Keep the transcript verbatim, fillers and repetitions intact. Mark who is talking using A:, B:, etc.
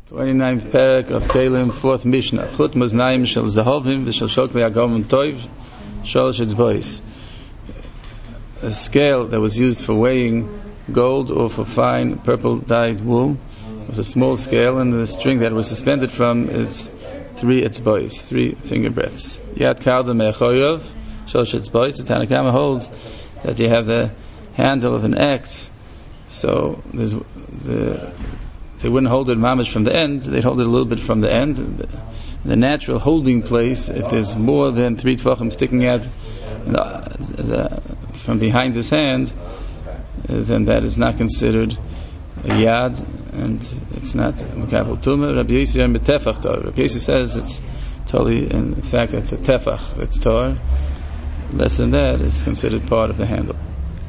A: twenty-ninth parak of Kelim, fourth Mishnah. Chut maznaim shel zahovim v'shel shokli agavim toiv sholosh etzbois. A scale that was used for weighing gold or for fine purple dyed wool was a small scale, and the string that was suspended from is three etzbois, three finger breadths. Yad kalda me'achoyov sholosh etzbois. The Tanna Kamma holds that you have the handle of an axe, so there's the they wouldn't hold it mamish from the end, they'd hold it a little bit from the end. The natural holding place, if there's more than three tvachim sticking out the, the, from behind his hand, then that is not considered a yad, and it's not mekabel tumah. Rabbi Yossi and betefach tor. Rabbi Yossi says it's totally, in fact, it's a tefach, it's tor. Less than that is considered part of the handle.